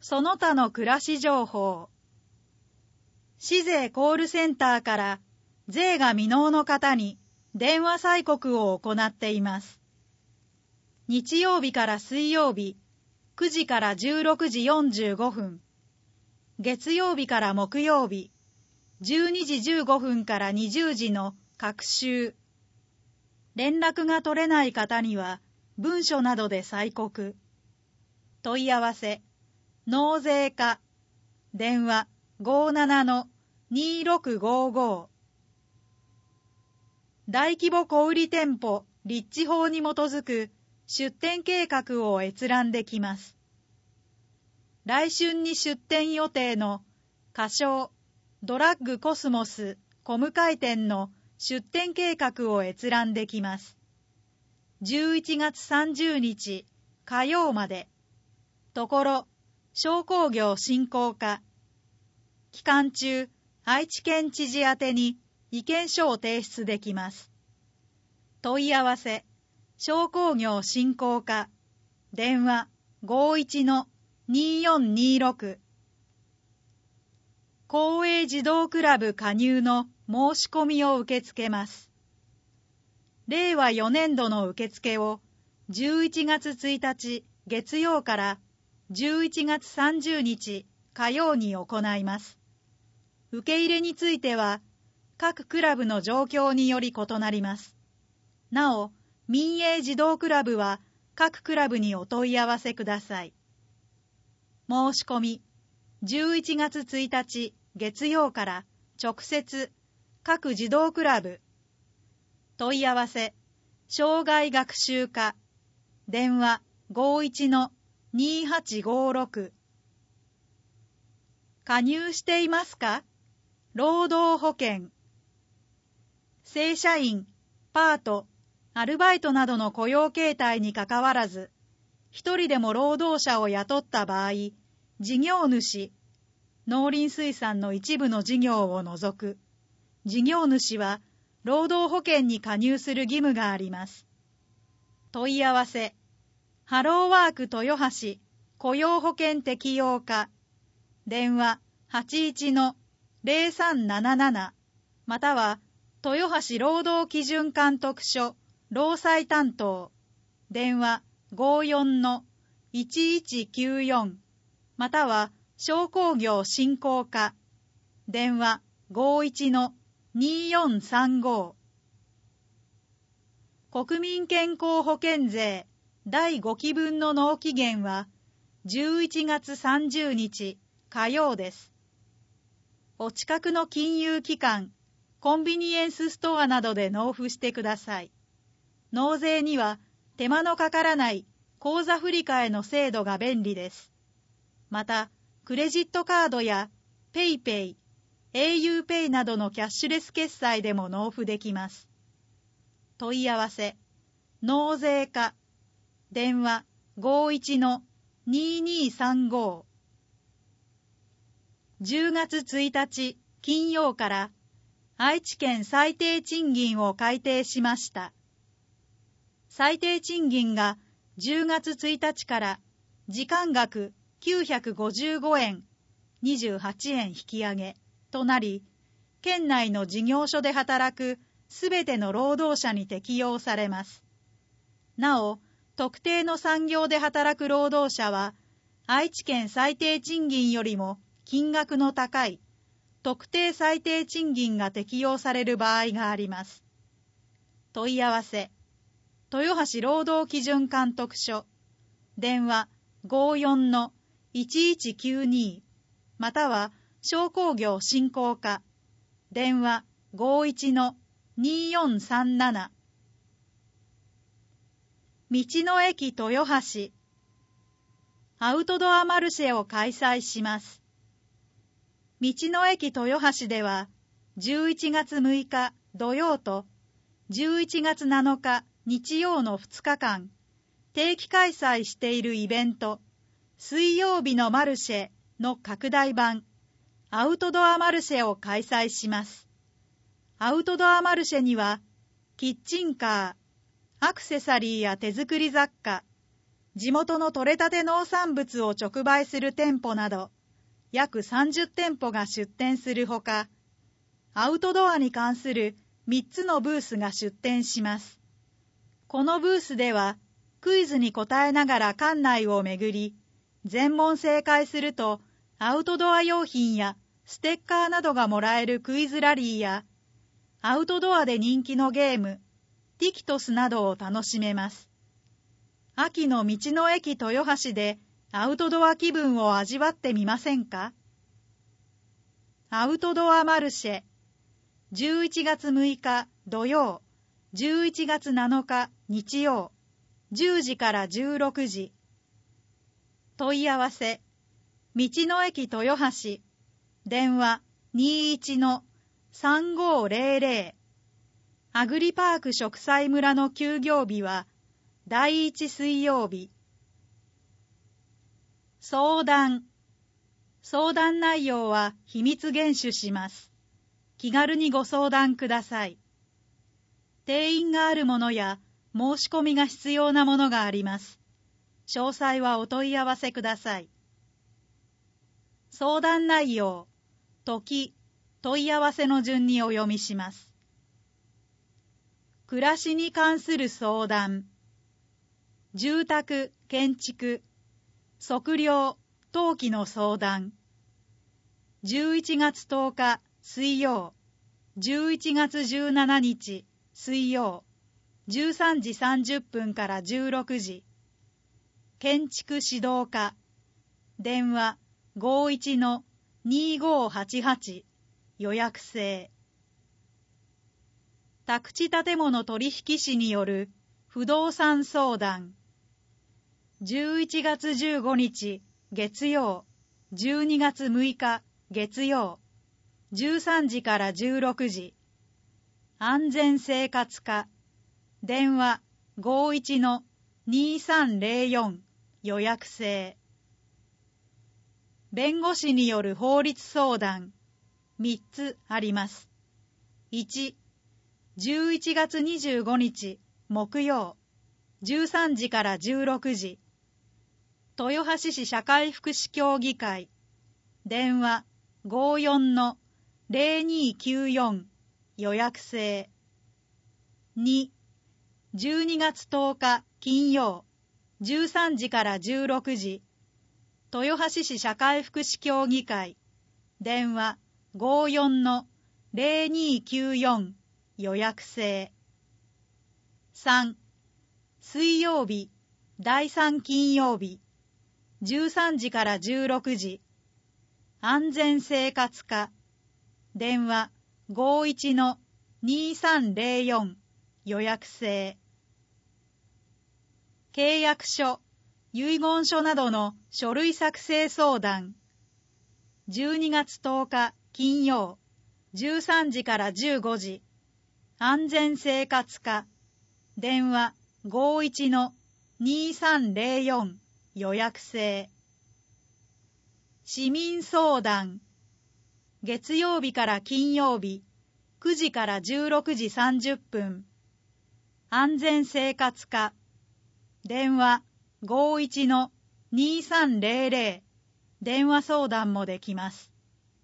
その他の暮らし情報。市税コールセンターから税が未納の方に電話催告を行っています。日曜日から水曜日、9時から16時45分。月曜日から木曜日、12時15分から20時の各週。連絡が取れない方には文書などで催告。問い合わせ、納税課、電話57-2655。大規模小売店舗立地法に基づく出店計画を閲覧できます。来春に出店予定の仮称ドラッグコスモス小向店の出店計画を閲覧できます。11月30日火曜まで。ところ商工業振興課。期間中、愛知県知事宛てに意見書を提出できます。問い合わせ、商工業振興課。電話51-2426。公営児童クラブ加入の申し込みを受け付けます。令和4年度の受付を11月1日月曜から11月30日火曜に行います。受け入れについては各クラブの状況により異なります。なお、民営児童クラブは各クラブにお問い合わせください。申し込み、11月1日月曜から直接各児童クラブ。問い合わせ、障害学習課。電話51-2856。加入していますか？労働保険。正社員、パート、アルバイトなどの雇用形態にかかわらず、一人でも労働者を雇った場合、事業主、農林水産の一部の事業を除く、事業主は労働保険に加入する義務があります。問い合わせ、ハローワーク豊橋雇用保険適用課。電話81-0377。または、豊橋労働基準監督署労災担当。電話54-1194。または、商工業振興課。電話51-2435。国民健康保険税第5期分の納期限は11月30日火曜です。お近くの金融機関、コンビニエンスストアなどで納付してください。納税には手間のかからない口座振替の制度が便利です。また、クレジットカードやペイペイ、au ペイなどのキャッシュレス決済でも納付できます。問い合わせ、納税課。電話51-2235。10月1日金曜から愛知県最低賃金を改定しました。最低賃金が10月1日から時間額955円28円引き上げとなり、県内の事業所で働くすべての労働者に適用されます。なお、特定の産業で働く労働者は、愛知県最低賃金よりも金額の高い特定最低賃金が適用される場合があります。問い合わせ、豊橋労働基準監督署。電話54-1192。または、商工業振興課。電話51-2437。道の駅豊橋。アウトドアマルシェを開催します。道の駅豊橋では、11月6日土曜と11月7日日曜の2日間、定期開催しているイベント、水曜日のマルシェの拡大版、アウトドアマルシェを開催します。アウトドアマルシェには、キッチンカー、アクセサリーや手作り雑貨、 地元の採れたて農産物を直売する店舗など、約30店舗が出店するほか、アウトドアに関する3つのブースが出店します。このブースでは、クイズに答えながら館内を巡り、全問正解すると、アウトドア用品やステッカーなどがもらえるクイズラリーや、アウトドアで人気のゲーム、ティキトスなどを楽しめます。秋の道の駅豊橋でアウトドア気分を味わってみませんか？アウトドアマルシェ、11月6日土曜、11月7日日曜、10時から16時。問い合わせ、道の駅豊橋、電話21-3500。アグリパーク植栽村の休業日は第1水曜日。相談内容は秘密厳守します。気軽にご相談ください。定員があるものや申し込みが必要なものがあります。詳細はお問い合わせください。相談内容、時、問い合わせの順にお読みします。暮らしに関する相談、住宅、建築、測量、登記の相談。11月10日水曜、11月17日水曜、13時30分から16時。建築指導課、電話51-2588、予約制。宅地建物取引士による不動産相談。11月15日月曜、12月6日月曜、13時から16時。安全生活課、電話51-2304、予約制。弁護士による法律相談、3つあります。1、11月25日木曜、13時から16時。豊橋市社会福祉協議会、電話54-0294、予約制。2、12月10日金曜、13時から16時。豊橋市社会福祉協議会、電話54-0294、予約制。3、水曜日、第3金曜日、13時から16時。安全生活課、電話51-2304、予約制。契約書、遺言書などの書類作成相談。12月10日金曜、13時から15時。安全生活課、電話51-2304、予約制。市民相談。月曜日から金曜日、9時から16時30分。安全生活課、電話51-2300、電話相談もできます。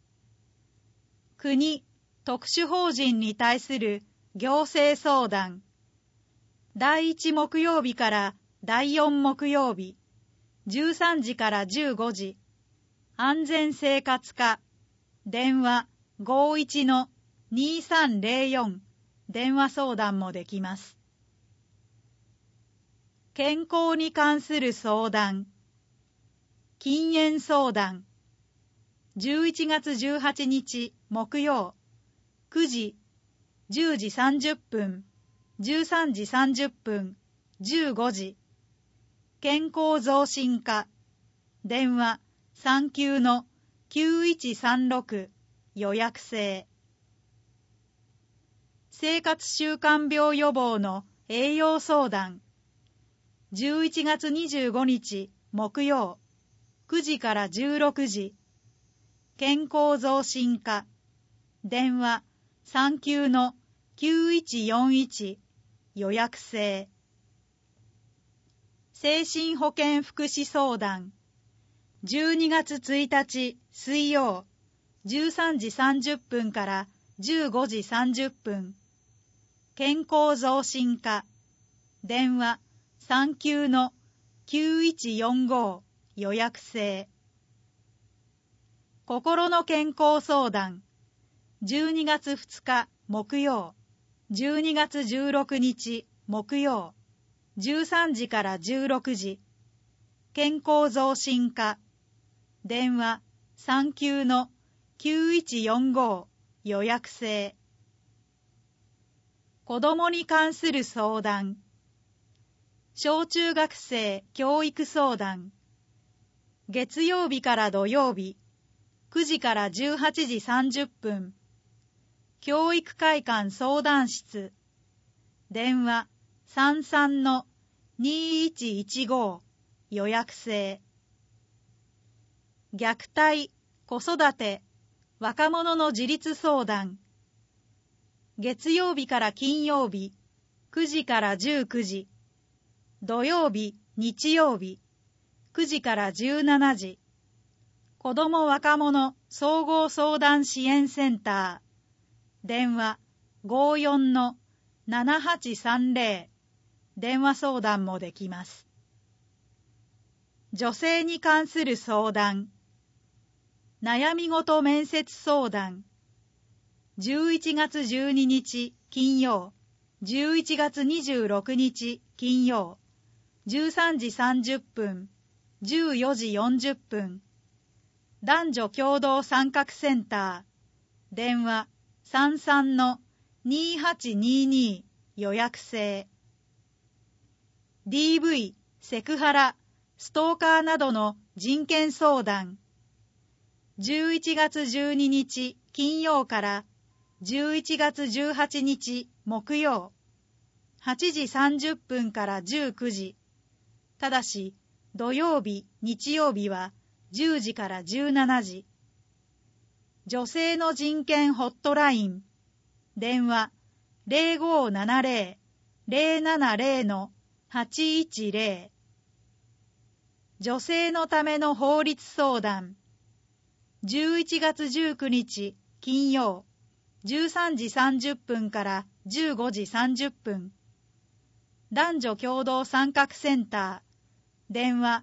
国、特殊法人に対する行政相談。第1木曜日から第4木曜日、13時から15時。安全生活課、電話51-2304、電話相談もできます。健康に関する相談。禁煙相談。11月18日木曜、9時、10時30分、13時30分、15時。健康増進課、電話39-9136、予約制。生活習慣病予防の栄養相談。11月25日木曜、9時から16時。健康増進課、電話39-9141、予約制。 精神保健福祉相談。12月1日水曜、13時30分から15時30分。健康増進課。電話39-9145予約制。心の健康相談。12月2日木曜、12月16日木曜、13時から16時。健康増進課。電話39-9145予約制。子どもに関する相談。小中学生教育相談。月曜日から土曜日、9時から18時30分。教育会館相談室。電話33-2115予約制。虐待、子育て、若者の自立相談。月曜日から金曜日、9時から19時。土曜日、日曜日、9時から17時。子ども若者総合相談支援センター。電話54-7830。電話相談もできます。女性に関する相談。悩み事面接相談。11月12日金曜、11月26日金曜、13時30分、14時40分。男女共同参画センター。電話33-2822予約制。DV、セクハラ、ストーカーなどの人権相談。11月12日金曜から11月18日木曜、8時30分から19時。ただし、土曜日、日曜日は10時から17時。女性の人権ホットライン。電話0570-070-810。女性のための法律相談。11月19日金曜、13時30分から15時30分。男女共同参画センター。電話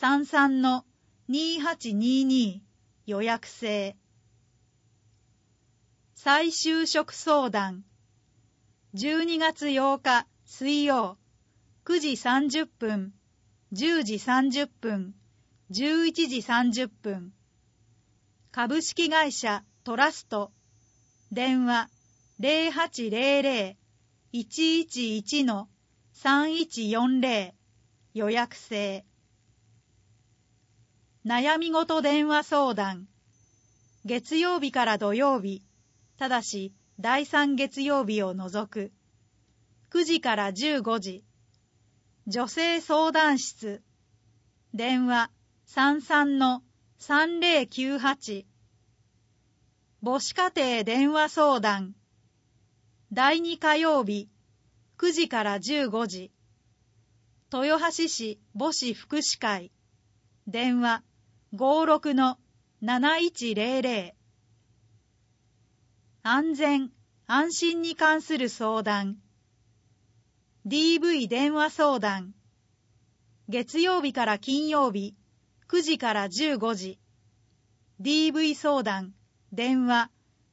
33-2822予約制。再就職相談。12月8日水曜、9時30分、10時30分、11時30分。株式会社トラスト。電話0800-111-3140予約制。悩み事電話相談。月曜日から土曜日、ただし第3月曜日を除く。9時から15時。女性相談室。電話33-3098。母子家庭電話相談。第2火曜日、9時から15時。豊橋市母子福祉会。電話56-7100。安全・安心に関する相談。DV 電話相談。月曜日から金曜日、9時から15時。DV 相談。電話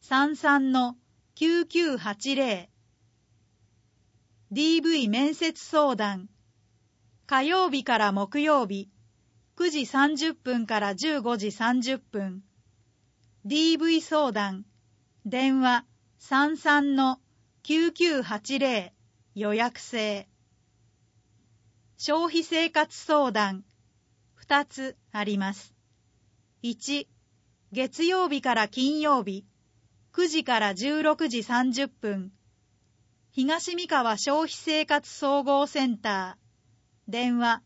33-9980。DV 面接相談。火曜日から木曜日、9時30分から15時30分。DV 相談。電話33-9980予約制。消費生活相談。2つあります。1、月曜日から金曜日、9時から16時30分。東三河消費生活総合センター。電話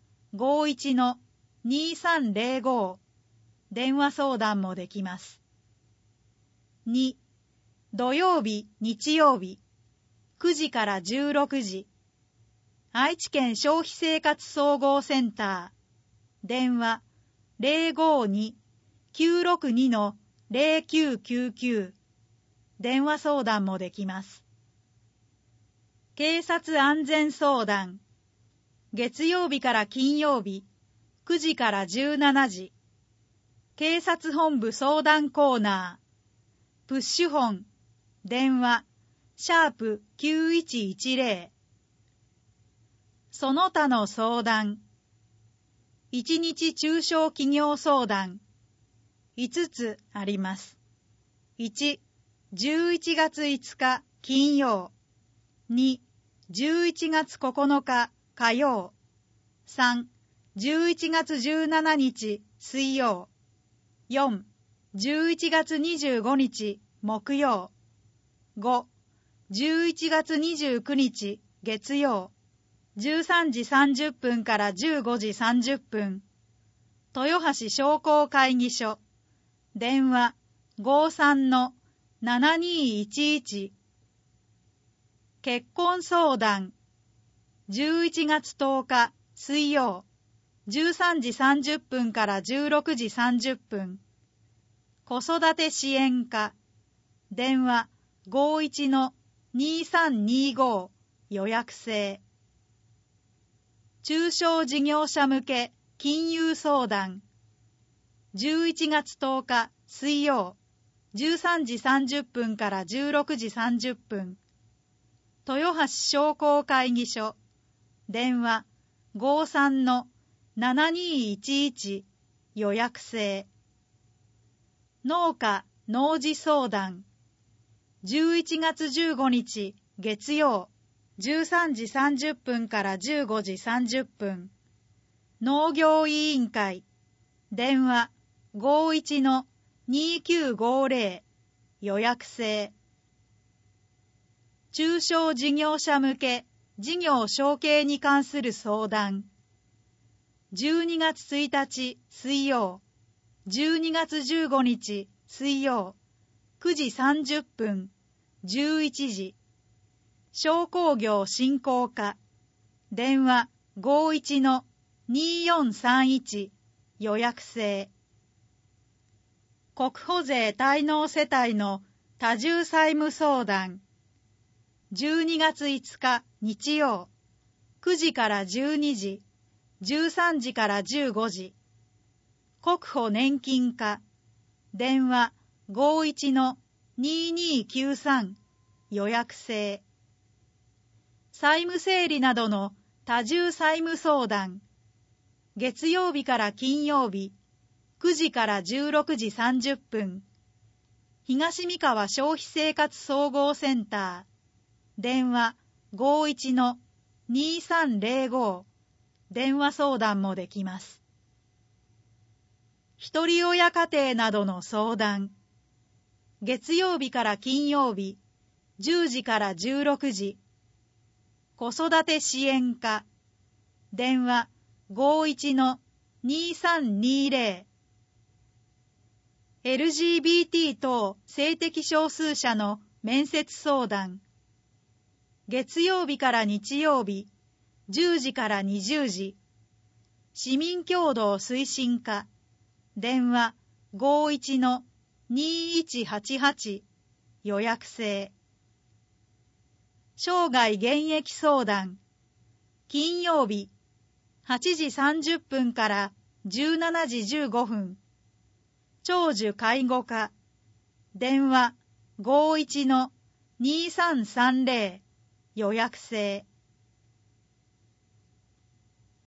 51-2305。電話相談もできます。2、土曜日、日曜日、9時から16時。 愛知県消費生活総合センター、電話 052-962-0999 電話相談もできます。警察安全相談、月曜日から金曜日9時から17時、警察本部相談コーナー、プッシュホン、電話#9110、その他の相談、1日中小企業相談5つあります。1、11月5日金曜。2、11月9日火曜。3、11月17日水曜。4、11月25日木曜。5、11月29日月曜。13時30分から15時30分。豊橋商工会議所。電話 53-7211。結婚相談。11月10日水曜。13時30分から16時30分。子育て支援課。電話 51-2325 予約制。中小事業者向け金融相談。11月10日水曜。13時30分から16時30分。豊橋商工会議所。電話 53-7211 予約制。農家農事相談。11月15日月曜。13時30分から15時30分。農業委員会。電話 51-2950 予約制。中小事業者向け事業承継に関する相談。12月1日水曜。12月15日水曜。9時30分。11時。商工業振興課。電話 51-2431 予約制。国保税滞納世帯の多重債務相談。12月5日日曜。9時から12時。13時から15時。国保年金課。電話 51-2293 予約制。債務整理などの多重債務相談。月曜日から金曜日、9時から16時30分。東三河消費生活総合センター。電話 51-2305。電話相談もできます。一人親家庭などの相談。月曜日から金曜日、10時から16時。子育て支援課。電話 51-2320。LGBT 等性的少数者の面接相談。月曜日から日曜日、10時から20時。市民協働推進課。電話 51-2188 予約制。生涯現役相談。金曜日8時30分から17時15分。長寿介護課。電話 51-2330 予約制。